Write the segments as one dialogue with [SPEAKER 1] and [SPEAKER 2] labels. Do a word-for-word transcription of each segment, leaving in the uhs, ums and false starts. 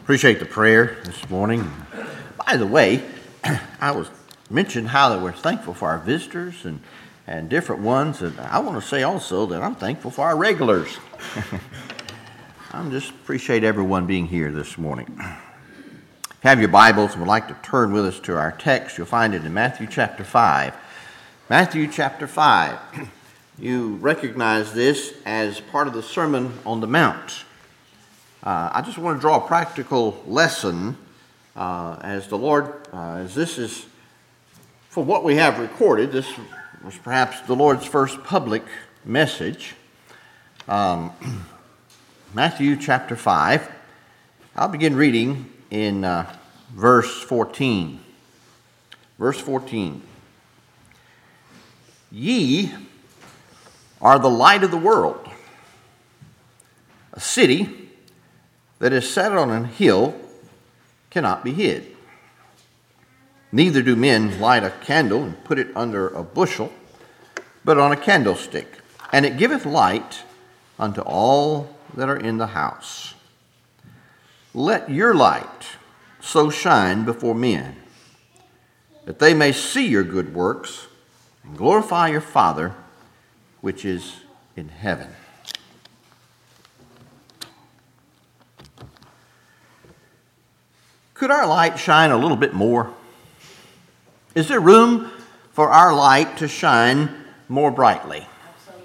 [SPEAKER 1] Appreciate the prayer this morning. By the way, I was mentioned how that we're thankful for our visitors and, and different ones. And I want to say also that I'm thankful for our regulars. I just appreciate everyone being here this morning. If you have your Bibles and would like to turn with us to our text, you'll find it in Matthew chapter five. Matthew chapter five. You recognize this as part of the Sermon on the Mount. Uh, I just want to draw a practical lesson uh, as the Lord, uh, as this is, for what we have recorded, this was perhaps the Lord's first public message. Um, Matthew chapter five. I'll begin reading in uh, verse fourteen. Verse fourteen. Ye are the light of the world. A city that is set on a hill cannot be hid. Neither do men light a candle and put it under a bushel, but on a candlestick, and it giveth light unto all that are in the house. Let your light so shine before men, that they may see your good works and glorify your Father which is in heaven. Could our light shine a little bit more? Is there room for our light to shine more brightly?
[SPEAKER 2] Absolutely.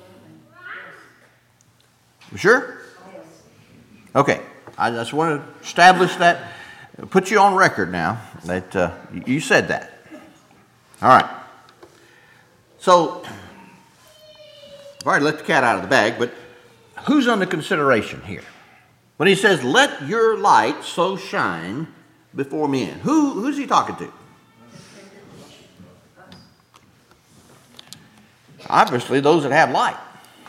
[SPEAKER 1] You sure?
[SPEAKER 2] Yes.
[SPEAKER 1] Okay. I just want to establish that, put you on record now that uh, you said that. All right. So, I've already let the cat out of the bag, but who's under consideration here? When he says, let your light so shine before men. Who, who's he talking to? Obviously, those that have light.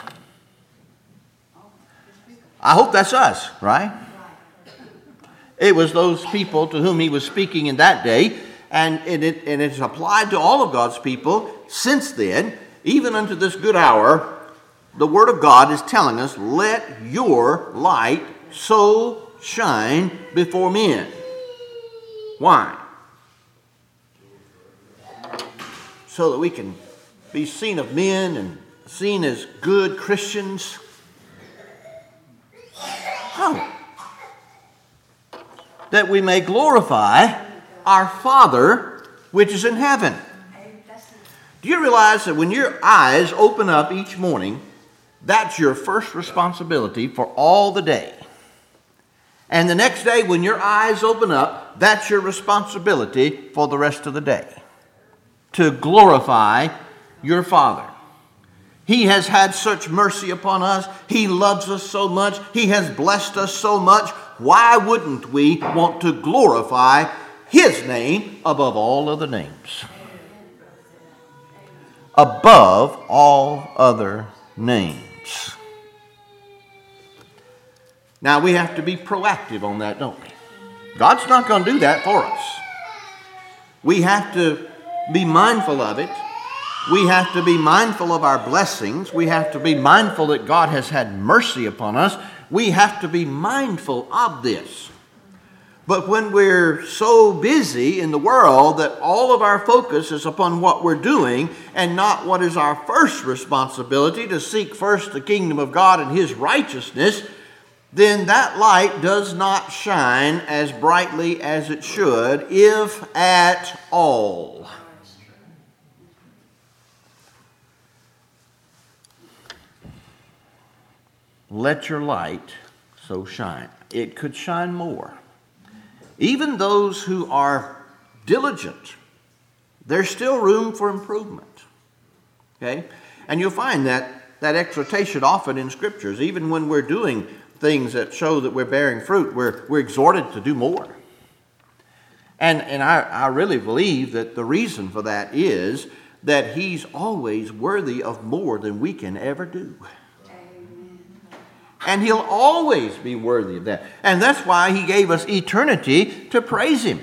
[SPEAKER 1] I hope that's us, right? It was those people to whom he was speaking in that day, and it, and it's applied to all of God's people since then, even unto this good hour. The Word of God is telling us, let your light so shine before men. Why? So that we can be seen of men and seen as good Christians? No. That we may glorify our Father which is in heaven. Do you realize that when your eyes open up each morning, that's your first responsibility for all the day? And the next day when your eyes open up, that's your responsibility for the rest of the day. To glorify your Father. He has had such mercy upon us. He loves us so much. He has blessed us so much. Why wouldn't we want to glorify His name above all other names? Above all other names. Now we have to be proactive on that, don't we? God's not going to do that for us. We have to be mindful of it. We have to be mindful of our blessings. We have to be mindful that God has had mercy upon us. We have to be mindful of this. But when we're so busy in the world that all of our focus is upon what we're doing and not what is our first responsibility, to seek first the kingdom of God and His righteousness, then that light does not shine as brightly as it should, if at all. Let your light so shine. It could shine more. Even those who are diligent, there's still room for improvement. Okay? And you'll find that, that exhortation often in Scriptures. Even when we're doing things that show that we're bearing fruit, we're, we're exhorted to do more. And, and I, I really believe that the reason for that is that He's always worthy of more than we can ever do. And He'll always be worthy of that. And that's why He gave us eternity to praise Him.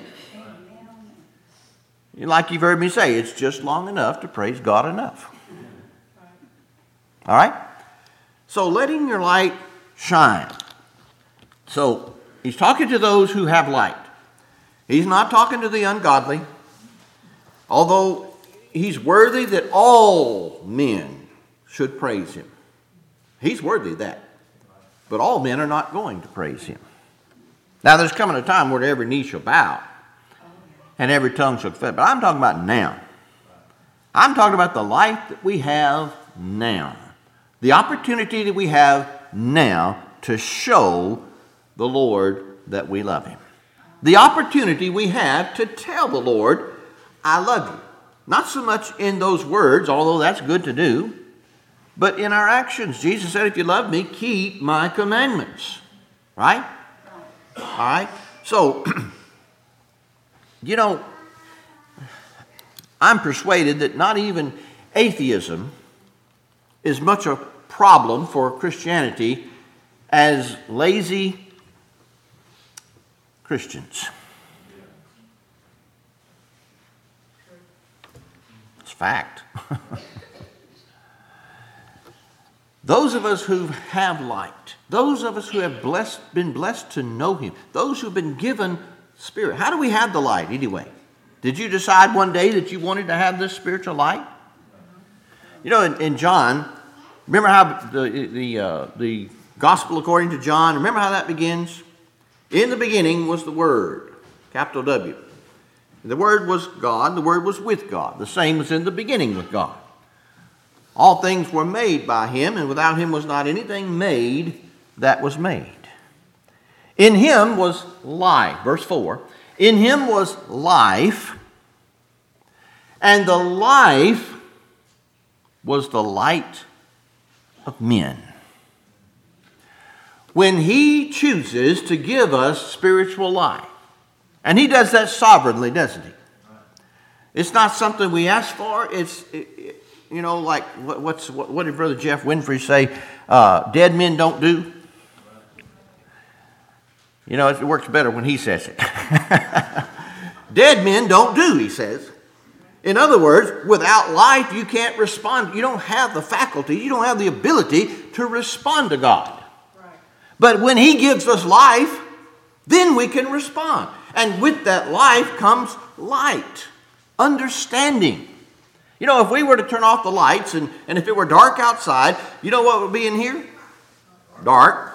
[SPEAKER 1] Like you've heard me say, it's just long enough to praise God enough. All right? So letting your light shine. So He's talking to those who have light. He's not talking to the ungodly, although he's worthy that all men should praise him. He's worthy of that. But all men are not going to praise him. Now, there's coming a time where every knee shall bow and every tongue shall confess. But I'm talking about now. I'm talking about the life that we have now. The opportunity that we have now to show the Lord that we love him. The opportunity we have to tell the Lord, I love you. Not so much in those words, although that's good to do, but in our actions. Jesus said, if you love me, keep my commandments. Right? All right? So, you know, I'm persuaded that not even atheism is much a problem for Christianity as lazy Christians. It's fact. Those of us who have light, those of us who have blessed, been blessed to know him, those who have been given Spirit. How do we have the light anyway? Did you decide one day that you wanted to have this spiritual light? You know, in, in John, remember how the the uh, the Gospel according to John, remember how that begins? In the beginning was the Word, capital W. The Word was God, the Word was with God. The same was in the beginning with God. All things were made by him, and without him was not anything made that was made. In him was life, verse four. In him was life, and the life was the light of men. When he chooses to give us spiritual life, and he does that sovereignly, doesn't he? It's not something we ask for. It's, it, it, you know, like, what, what's, what, what did Brother Jeff Winfrey say? Uh, dead men don't do. You know, it works better when he says it. Dead men don't do, he says. In other words, without life, you can't respond. You don't have the faculty, you don't have the ability to respond to God. Right. But when he gives us life, then we can respond. And with that life comes light, understanding. You know, if we were to turn off the lights and, and if it were dark outside, you know what would be in here? Dark.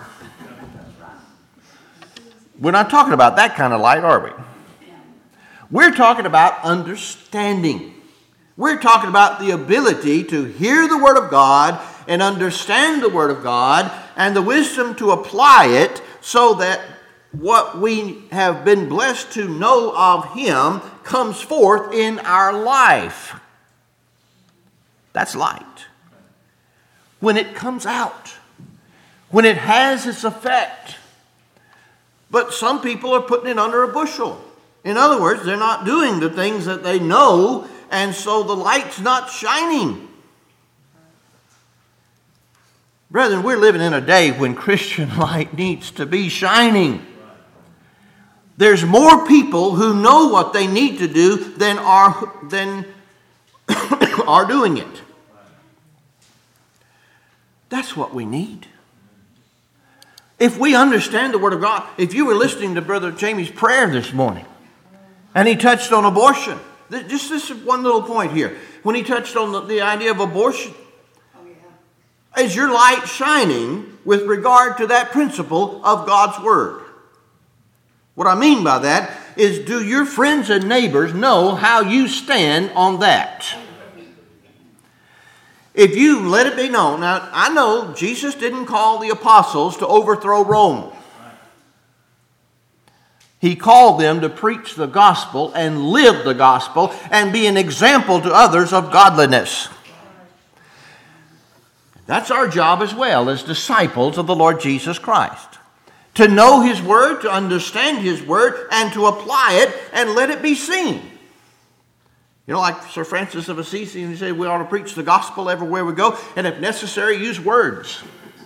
[SPEAKER 1] We're not talking about that kind of light, are we? We're talking about understanding. We're talking about the ability to hear the Word of God and understand the Word of God and the wisdom to apply it so that what we have been blessed to know of him comes forth in our life. That's light. When it comes out, when it has its effect. But some people are putting it under a bushel. In other words, they're not doing the things that they know, and so the light's not shining. Brethren, we're living in a day when Christian light needs to be shining. There's more people who know what they need to do than are, than are doing it. That's what we need. If we understand the Word of God, if you were listening to Brother Jamie's prayer this morning, and he touched on abortion, just this one little point here. When he touched on the, the idea of abortion, is your light shining with regard to that principle of God's Word? What I mean by that is, do your friends and neighbors know how you stand on that? If you let it be known. Now, I know Jesus didn't call the apostles to overthrow Rome. He called them to preach the gospel and live the gospel and be an example to others of godliness. That's our job as well as disciples of the Lord Jesus Christ. To know His Word, to understand His Word, and to apply it and let it be seen. You know, like Sir Francis of Assisi, he said we ought to preach the gospel everywhere we go, and if necessary, use words.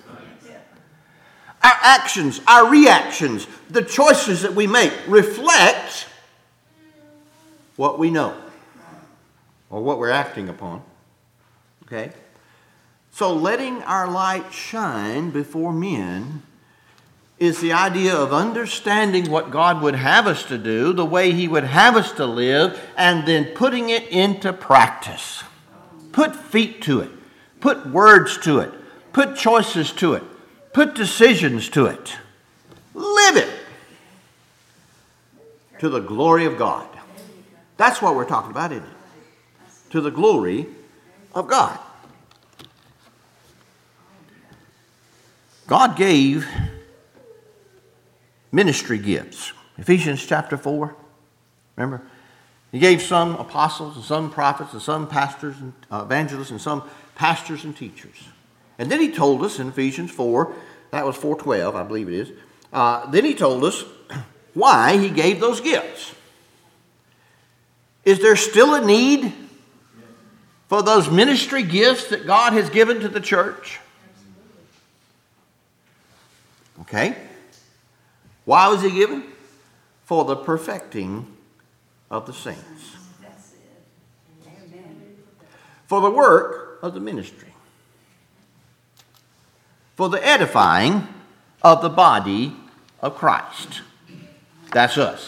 [SPEAKER 1] Our actions, our reactions, the choices that we make reflect what we know or what we're acting upon. Okay? So letting our light shine before men is the idea of understanding what God would have us to do, the way He would have us to live, and then putting it into practice. Put feet to it. Put words to it. Put choices to it. Put decisions to it. Live it to the glory of God. That's what we're talking about, isn't it? To the glory of God. God gave ministry gifts. Ephesians chapter four. Remember? He gave some apostles and some prophets and some pastors and uh, evangelists and some pastors and teachers. And then he told us in Ephesians four, that was four twelve, I believe it is. Uh, then he told us why he gave those gifts. Is there still a need for those ministry gifts that God has given to the church? Okay. Why was he given? For the perfecting of the saints. For the work of the ministry. For the edifying of the body of Christ. That's us.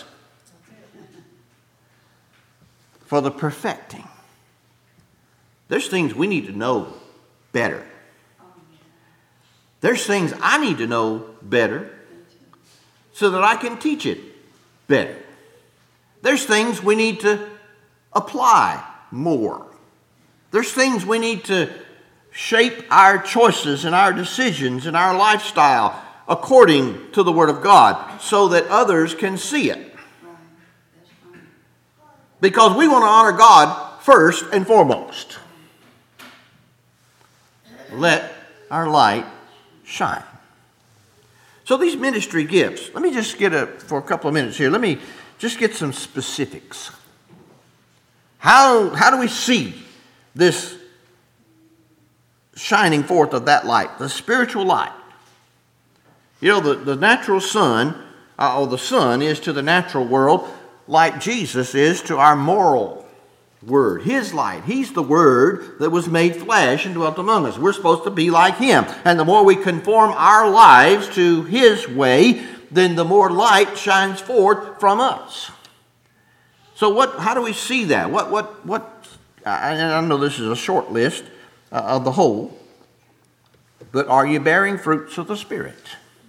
[SPEAKER 1] For the perfecting. There's things we need to know better. There's things I need to know better so that I can teach it better. There's things we need to apply more. There's things we need to shape our choices and our decisions and our lifestyle according to the Word of God so that others can see it. Because we want to honor God first and foremost. Let our light shine. So these ministry gifts, let me just get a, for a couple of minutes here, let me just get some specifics. How, how do we see this shining forth of that light, the spiritual light? You know, the, the natural sun, uh, or the sun is to the natural world like Jesus is to our moral Word, His light. He's the Word that was made flesh and dwelt among us. We're supposed to be like Him. And the more we conform our lives to His way, then the more light shines forth from us. So what? How do we see that? What? What? What? I, I know this is a short list uh, of the whole, but are you bearing fruits of the Spirit?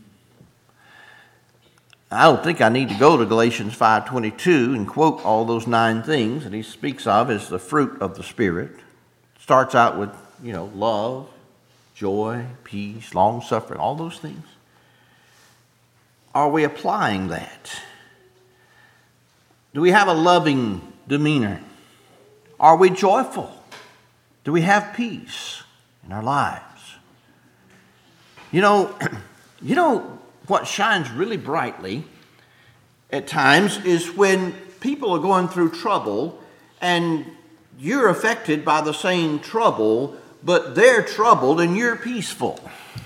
[SPEAKER 1] I don't think I need to go to Galatians five twenty-two and quote all those nine things that he speaks of as the fruit of the Spirit. Starts out with, you know, love, joy, peace, long-suffering, all those things. Are we applying that? Do we have a loving demeanor? Are we joyful? Do we have peace in our lives? You know, you know, what shines really brightly at times is when people are going through trouble and you're affected by the same trouble, but they're troubled and you're peaceful.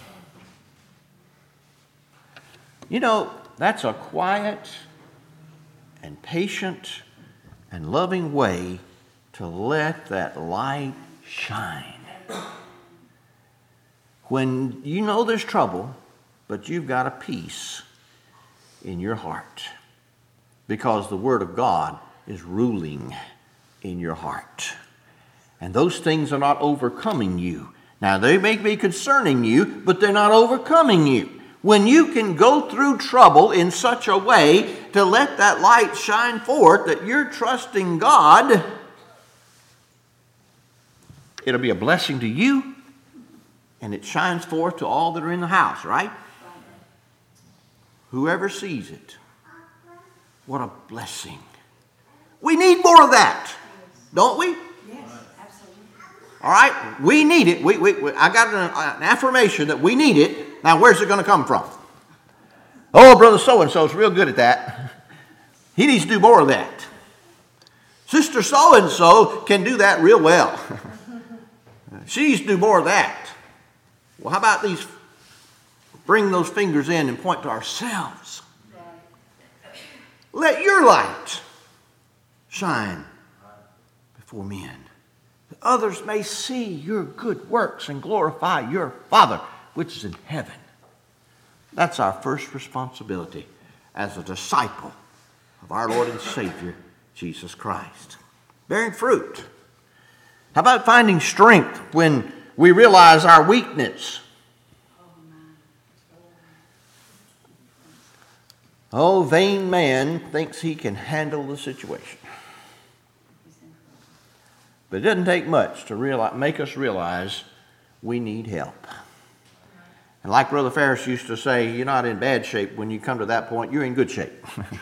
[SPEAKER 1] You know, that's a quiet and patient and loving way to let that light shine. When you know there's trouble, but you've got a peace in your heart because the Word of God is ruling in your heart. And those things are not overcoming you. Now, they may be concerning you, but they're not overcoming you. When you can go through trouble in such a way to let that light shine forth that you're trusting God, it'll be a blessing to you, and it shines forth to all that are in the house, right? Whoever sees it, what a blessing. We need more of that, don't we?
[SPEAKER 2] Yes, absolutely.
[SPEAKER 1] All right, we need it. We, we, we, I got an, an affirmation that we need it. Now, where's it going to come from? Oh, brother so-and-so is real good at that. He needs to do more of that. Sister so-and-so can do that real well. She needs to do more of that. Well, how about these? Bring those fingers in and point to ourselves. Let your light shine before men, that others may see your good works and glorify your Father which is in heaven. That's our first responsibility as a disciple of our Lord and Savior, Jesus Christ. Bearing fruit. How about finding strength when we realize our weakness? Oh, vain man thinks he can handle the situation. But it doesn't take much to realize, make us realize we need help. And like Brother Ferris used to say, you're not in bad shape. When you come to that point, you're in good shape.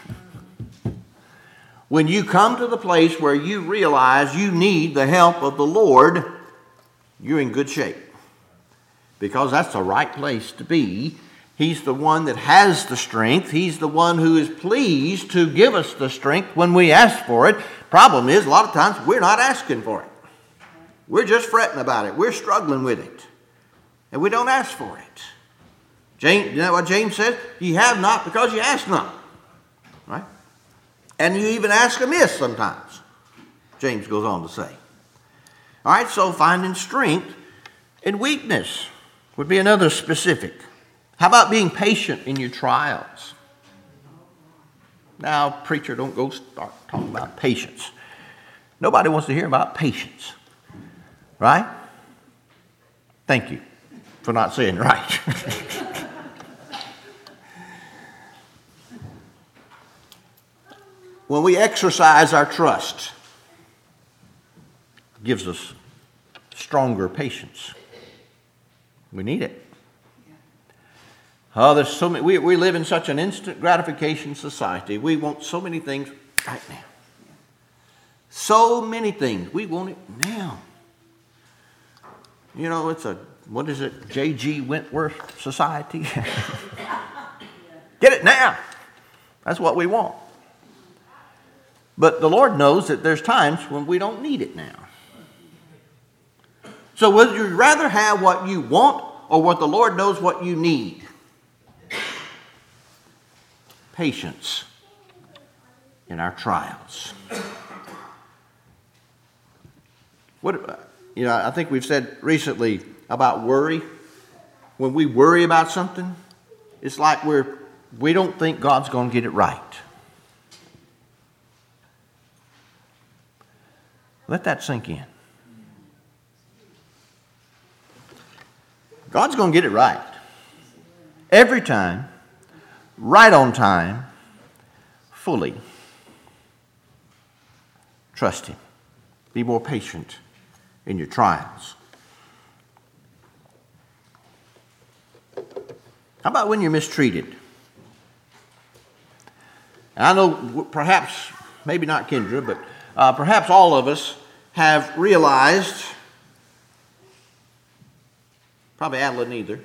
[SPEAKER 1] When you come to the place where you realize you need the help of the Lord, you're in good shape. Because that's the right place to be. He's the one that has the strength. He's the one who is pleased to give us the strength when we ask for it. Problem is, a lot of times we're not asking for it. We're just fretting about it. We're struggling with it. And we don't ask for it. James, you know what James says? You have not because you ask not. Right? And you even ask amiss sometimes. James goes on to say. All right, so finding strength in weakness would be another specific. How about being patient in your trials? Now, preacher, don't go start talking about patience. Nobody wants to hear about patience. Right? Thank you for not saying right. When we exercise our trust, it gives us stronger patience. We need it. Oh, there's so many. We, we live in such an instant gratification society. We want so many things right now. So many things. We want it now. You know, it's a, what is it, J G Wentworth society? Get it now. That's what we want. But the Lord knows that there's times when we don't need it now. So would you rather have what you want or what the Lord knows what you need? Patience in our trials. What, you know, I think we've said recently about worry. When we worry about something, it's like we're, we don't think God's going to get it right. Let that sink in. God's going to get it right. Every time, right on time, fully. Trust Him. Be more patient in your trials. How about when you're mistreated? And I know perhaps, maybe not Kendra, but uh, perhaps all of us have realized, probably Adeline either,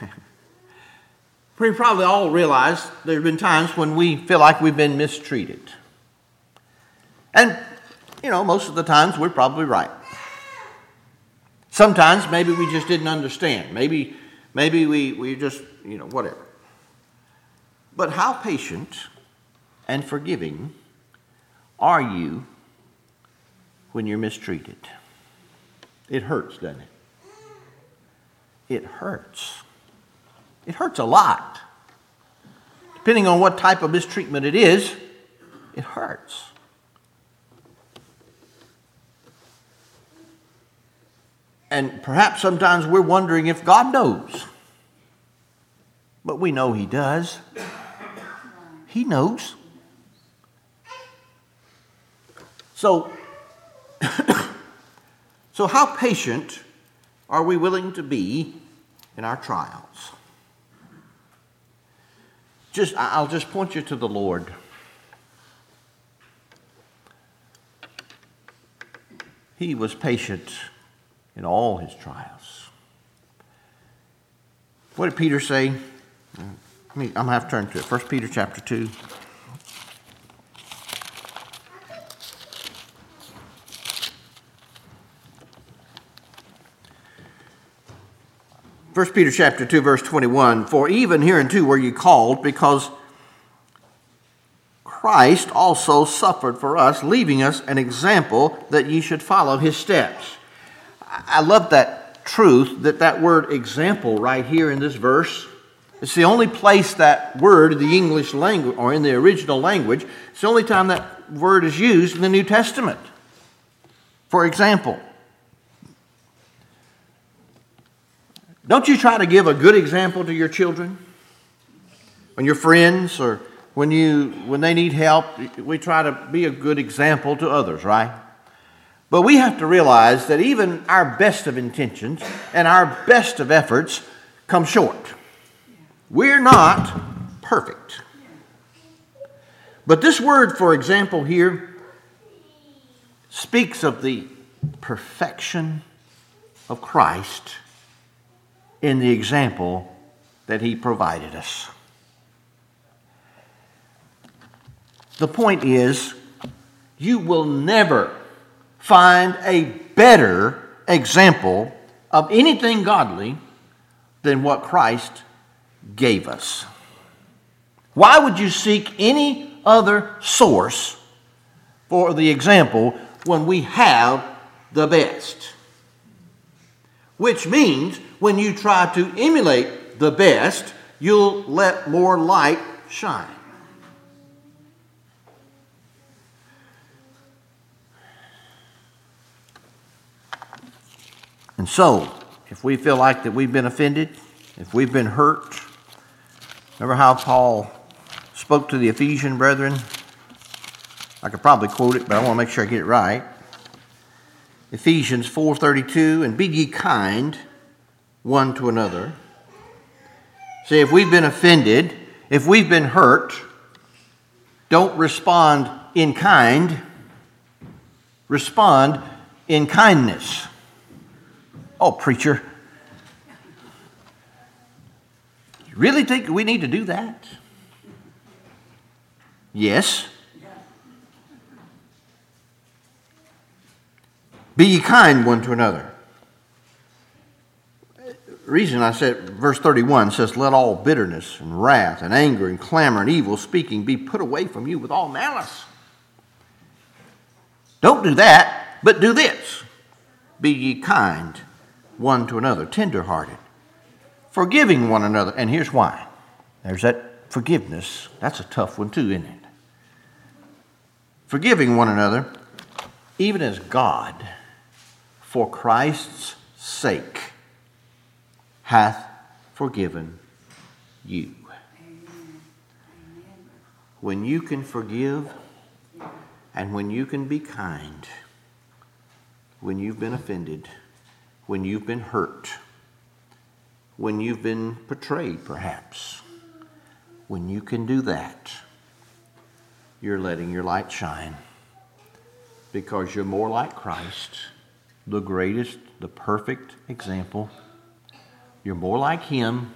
[SPEAKER 1] we probably all realize there have been times when we feel like we've been mistreated. And, you know, most of the times we're probably right. Sometimes maybe we just didn't understand. Maybe maybe we, we just, you know, whatever. But how patient and forgiving are you when you're mistreated? It hurts, doesn't it? It hurts. It hurts a lot. Depending on what type of mistreatment it is, it hurts. And perhaps sometimes we're wondering if God knows. But we know He does. He knows. So, so how patient are we willing to be in our trials? Just, I'll just point you to the Lord. He was patient in all His trials. What did Peter say? I'm going to have to turn to it. First Peter chapter two. First Peter chapter two, verse twenty-one. For even hereunto were ye called, because Christ also suffered for us, leaving us an example that ye should follow His steps. I love that truth, that that word example right here in this verse, It's the only place that word, the English language, or in the original language, it's the only time that word is used in the New Testament. For example, don't you try to give a good example to your children? When your friends or when you when they need help, we try to be a good example to others, right? But we have to realize that even our best of intentions and our best of efforts come short. We're not perfect. But this word, for example, here speaks of the perfection of Christ in the example that he provided us. The point is, you will never find a better example of anything godly than what Christ gave us. Why would you seek any other source for the example when we have the best? Which means when you try to emulate the best, you'll let more light shine. And so, if we feel like that we've been offended, if we've been hurt, remember how Paul spoke to the Ephesian brethren? I could probably quote it, but I want to make sure I get it right. Ephesians four thirty-two, and be ye kind one to another. See, if we've been offended, if we've been hurt, don't respond in kind. Respond in kindness. Oh, preacher, you really think we need to do that? Yes. Be ye kind one to another. The reason I said verse thirty-one says, let all bitterness and wrath and anger and clamor and evil speaking be put away from you with all malice. Don't do that, but do this. Be ye kind one to another, tenderhearted, forgiving one another. And here's why. There's that forgiveness. That's a tough one too, isn't it? Forgiving one another, even as God, for Christ's sake, hath forgiven you. When you can forgive and when you can be kind, when you've been offended, when you've been hurt, when you've been betrayed perhaps, when you can do that, you're letting your light shine because you're more like Christ, the greatest, the perfect example. You're more like him,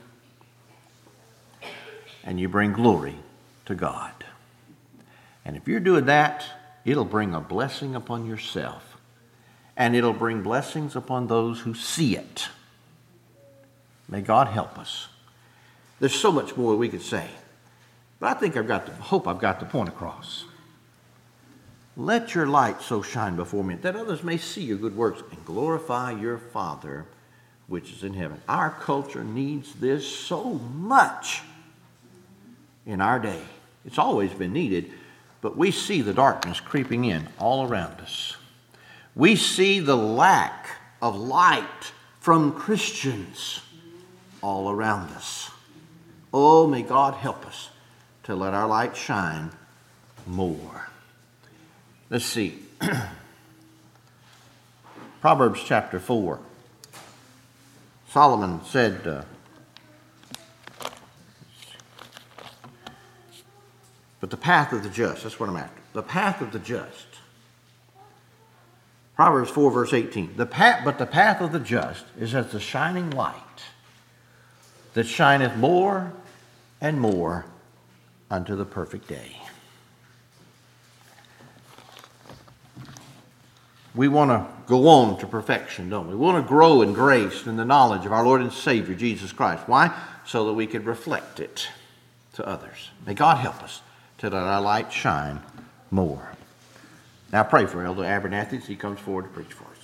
[SPEAKER 1] and you bring glory to God. And if you're doing that, it'll bring a blessing upon yourself. And it'll bring blessings upon those who see it. May God help us. There's so much more we could say. But I think I've got the, hope I've got the point across. Let your light so shine before men that others may see your good works and glorify your Father which is in heaven. Our culture needs this so much in our day. It's always been needed, but we see the darkness creeping in all around us. We see the lack of light from Christians all around us. Oh, may God help us to let our light shine more. Let's see. Proverbs chapter four. Solomon said, uh, but the path of the just, that's what I'm after. The path of the just. Proverbs four, verse eighteen. The path, but the path of the just is as the shining light that shineth more and more unto the perfect day. We want to go on to perfection, don't we? We want to grow in grace and the knowledge of our Lord and Savior, Jesus Christ. Why? So that we could reflect it to others. May God help us to let our light shine more. Now pray for Elder Abernathy as he comes forward to preach for us.